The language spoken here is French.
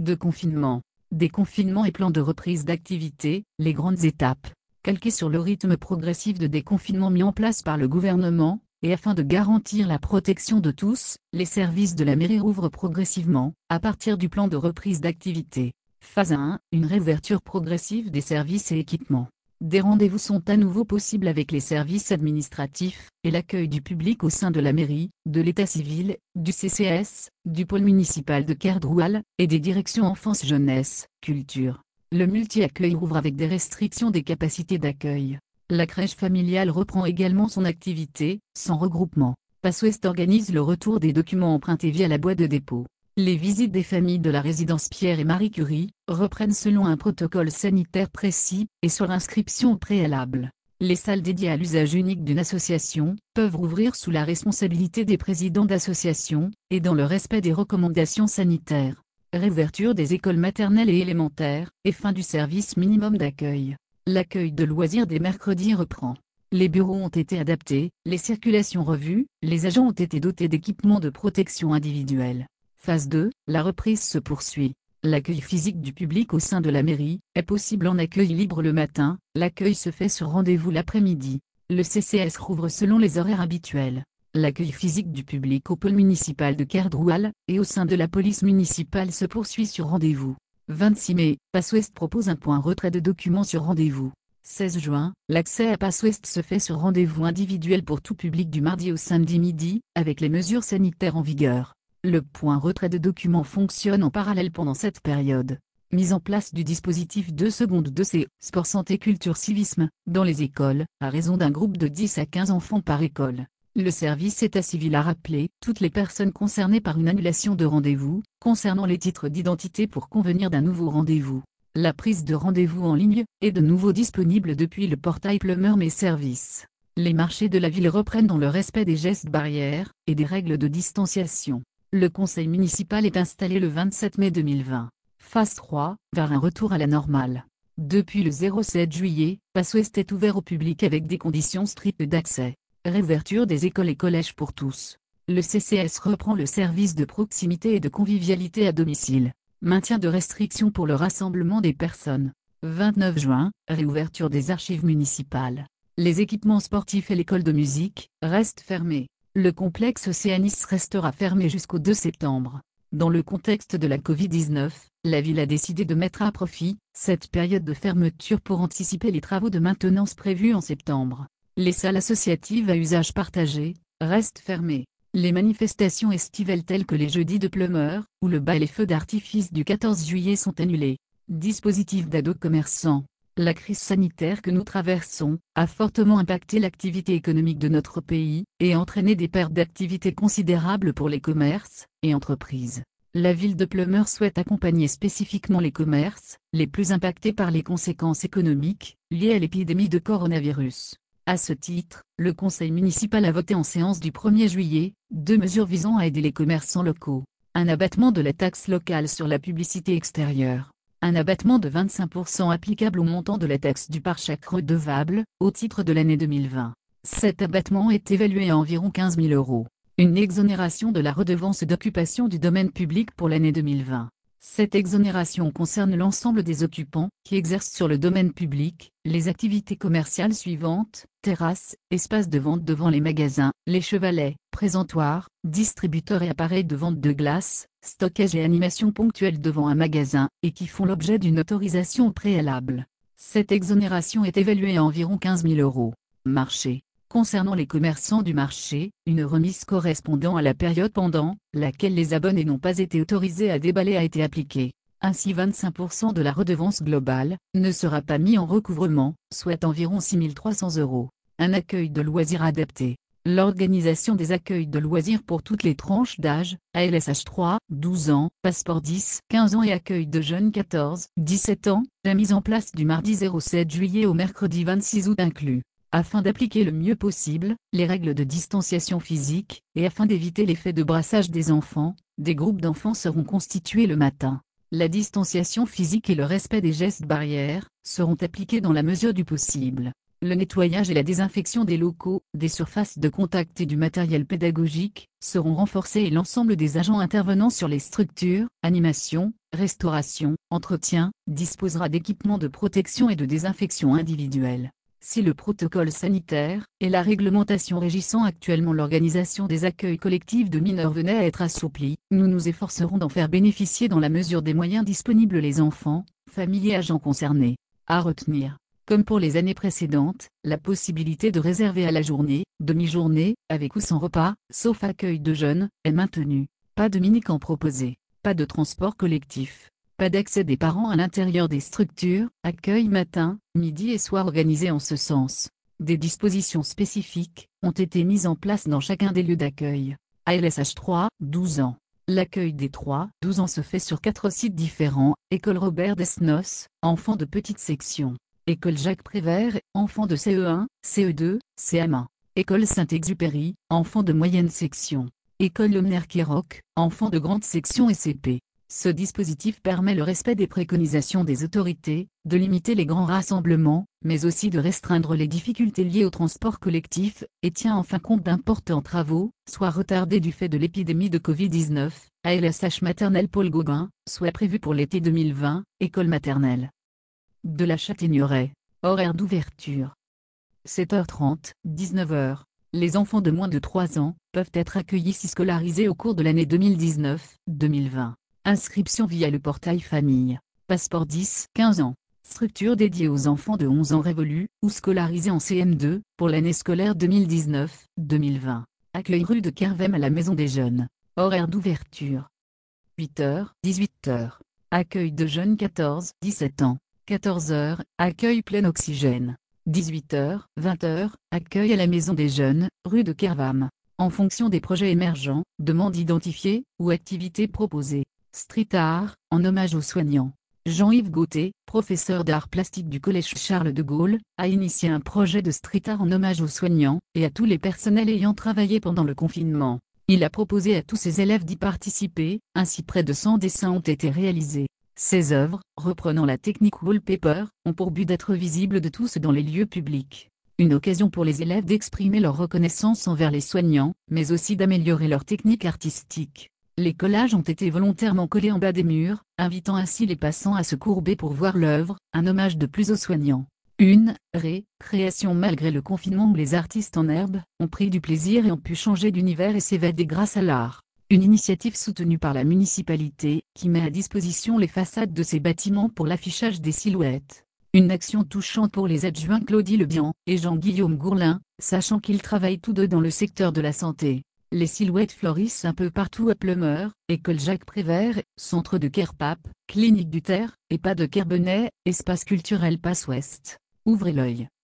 de confinement. Déconfinement et plan de reprise d'activité, les grandes étapes. Calquées sur le rythme progressif de déconfinement mis en place par le gouvernement, et afin de garantir la protection de tous, les services de la mairie rouvrent progressivement, à partir du plan de reprise d'activité. Phase 1, une réouverture progressive des services et équipements. Des rendez-vous sont à nouveau possibles avec les services administratifs, et l'accueil du public au sein de la mairie, de l'état civil, du CCAS, du pôle municipal de Kerdoual, et des directions enfance-jeunesse, culture. Le multi-accueil rouvre avec des restrictions des capacités d'accueil. La crèche familiale reprend également son activité, sans regroupement. Passwest organise le retour des documents empruntés via la boîte de dépôt. Les visites des familles de la résidence Pierre et Marie Curie reprennent selon un protocole sanitaire précis et sur inscription préalable. Les salles dédiées à l'usage unique d'une association peuvent rouvrir sous la responsabilité des présidents d'associations et dans le respect des recommandations sanitaires. Réouverture des écoles maternelles et élémentaires et fin du service minimum d'accueil. L'accueil de loisirs des mercredis reprend. Les bureaux ont été adaptés, les circulations revues, les agents ont été dotés d'équipements de protection individuelle. Phase 2, la reprise se poursuit. L'accueil physique du public au sein de la mairie est possible en accueil libre le matin, l'accueil se fait sur rendez-vous l'après-midi. Le CCS rouvre selon les horaires habituels. L'accueil physique du public au pôle municipal de Kerdoual et au sein de la police municipale se poursuit sur rendez-vous. 26 mai, Passwest propose un point retrait de documents sur rendez-vous. 16 juin, l'accès à Passwest se fait sur rendez-vous individuel pour tout public du mardi au samedi midi, avec les mesures sanitaires en vigueur. Le point retrait de documents fonctionne en parallèle pendant cette période. Mise en place du dispositif 2 secondes 2C, sport santé culture civisme, dans les écoles, à raison d'un groupe de 10 à 15 enfants par école. Le service état civil a rappelé toutes les personnes concernées par une annulation de rendez-vous, concernant les titres d'identité pour convenir d'un nouveau rendez-vous. La prise de rendez-vous en ligne est de nouveau disponible depuis le portail Plumeur Mes Services. Les marchés de la ville reprennent dans le respect des gestes barrières et des règles de distanciation. Le conseil municipal est installé le 27 mai 2020. Phase 3, vers un retour à la normale. Depuis le 07 juillet, Passwest est ouvert au public avec des conditions strictes d'accès. Réouverture des écoles et collèges pour tous. Le CCS reprend le service de proximité et de convivialité à domicile. Maintien de restrictions pour le rassemblement des personnes. 29 juin, réouverture des archives municipales. Les équipements sportifs et l'école de musique restent fermés. Le complexe Océanis restera fermé jusqu'au 2 septembre. Dans le contexte de la Covid-19, la ville a décidé de mettre à profit cette période de fermeture pour anticiper les travaux de maintenance prévus en septembre. Les salles associatives à usage partagé restent fermées. Les manifestations estivales telles que les jeudis de Plumeur ou le bal et feux d'artifice du 14 juillet sont annulés. Dispositif d'aide aux commerçants. La crise sanitaire que nous traversons a fortement impacté l'activité économique de notre pays et entraîné des pertes d'activité considérables pour les commerces et entreprises. La ville de Plumeur souhaite accompagner spécifiquement les commerces les plus impactés par les conséquences économiques liées à l'épidémie de coronavirus. À ce titre, le conseil municipal a voté en séance du 1er juillet 2 mesures visant à aider les commerçants locaux. Un abattement de la taxe locale sur la publicité extérieure. Un abattement de 25% applicable au montant de la taxe du pare-choc redevable, au titre de l'année 2020. Cet abattement est évalué à environ 15 000 €. Une exonération de la redevance d'occupation du domaine public pour l'année 2020. Cette exonération concerne l'ensemble des occupants qui exercent sur le domaine public les activités commerciales suivantes: terrasses, espaces de vente devant les magasins, les chevalets, présentoirs, distributeurs et appareils de vente de glace, stockage et animation ponctuelle devant un magasin, et qui font l'objet d'une autorisation préalable. Cette exonération est évaluée à environ 15 000 €. Marché. Concernant les commerçants du marché, une remise correspondant à la période pendant laquelle les abonnés n'ont pas été autorisés à déballer a été appliquée. Ainsi 25% de la redevance globale ne sera pas mis en recouvrement, soit environ 6 300 €. Un accueil de loisirs adapté. L'organisation des accueils de loisirs pour toutes les tranches d'âge, ALSH 3, 12 ans, passeport 10, 15 ans et accueil de jeunes 14, 17 ans, la mise en place du mardi 07 juillet au mercredi 26 août inclus. Afin d'appliquer le mieux possible les règles de distanciation physique, et afin d'éviter l'effet de brassage des enfants, des groupes d'enfants seront constitués le matin. La distanciation physique et le respect des gestes barrières seront appliqués dans la mesure du possible. Le nettoyage et la désinfection des locaux, des surfaces de contact et du matériel pédagogique seront renforcés et l'ensemble des agents intervenant sur les structures, animation, restauration, entretien, disposera d'équipements de protection et de désinfection individuels. Si le protocole sanitaire et la réglementation régissant actuellement l'organisation des accueils collectifs de mineurs venaient à être assouplis, nous nous efforcerons d'en faire bénéficier dans la mesure des moyens disponibles les enfants, familles et agents concernés. À retenir, comme pour les années précédentes, la possibilité de réserver à la journée, demi-journée, avec ou sans repas, sauf accueil de jeunes, est maintenue. Pas de mini-camp proposé, pas de transport collectif. Pas d'accès des parents à l'intérieur des structures, accueil matin, midi et soir organisé en ce sens. Des dispositions spécifiques ont été mises en place dans chacun des lieux d'accueil. ALSH 3-12 ans. L'accueil des 3-12 ans se fait sur 4 sites différents, École Robert Desnos, enfants de petite section. École Jacques Prévert, enfants de CE1, CE2, CM1. École Saint-Exupéry, enfants de moyenne section. École Lemner-Kéroc, enfants de grande section et CP. Ce dispositif permet le respect des préconisations des autorités, de limiter les grands rassemblements, mais aussi de restreindre les difficultés liées au transport collectif, et tient enfin compte d'importants travaux, soit retardés du fait de l'épidémie de Covid-19, ALSH maternelle Paul Gauguin, soit prévu pour l'été 2020, école maternelle de la Châtaigneraie. Horaire d'ouverture 7h30, 19h. Les enfants de moins de 3 ans peuvent être accueillis si scolarisés au cours de l'année 2019-2020. Inscription via le portail famille. Passeport 10-15 ans. Structure dédiée aux enfants de 11 ans révolus ou scolarisés en CM2 pour l'année scolaire 2019-2020. Accueil rue de Kervem à la Maison des Jeunes. Horaire d'ouverture 8h, 18h. Accueil de jeunes 14-17 ans. 14h, accueil plein oxygène. 18h, 20h, accueil à la Maison des Jeunes, rue de Kervem. En fonction des projets émergents, demandes identifiées ou activités proposées. Street Art, en hommage aux soignants. Jean-Yves Gauthier, professeur d'art plastique du Collège Charles de Gaulle, a initié un projet de street art en hommage aux soignants et à tous les personnels ayant travaillé pendant le confinement. Il a proposé à tous ses élèves d'y participer, ainsi près de 100 dessins ont été réalisés. Ces œuvres, reprenant la technique wallpaper, ont pour but d'être visibles de tous dans les lieux publics. Une occasion pour les élèves d'exprimer leur reconnaissance envers les soignants, mais aussi d'améliorer leur technique artistique. Les collages ont été volontairement collés en bas des murs, invitant ainsi les passants à se courber pour voir l'œuvre, un hommage de plus aux soignants. Une création malgré le confinement où les artistes en herbe ont pris du plaisir et ont pu changer d'univers et s'évader grâce à l'art. Une initiative soutenue par la municipalité, qui met à disposition les façades de ses bâtiments pour l'affichage des silhouettes. Une action touchante pour les adjoints Claudie Lebihan et Jean-Guillaume Gourlin, sachant qu'ils travaillent tous deux dans le secteur de la santé. Les silhouettes fleurissent un peu partout à Pleumeur, École Jacques Prévert, Centre de Kerpap, Clinique du Terre, EHPAD de Kerbenay, Espace culturel Passe Ouest. Ouvrez l'œil.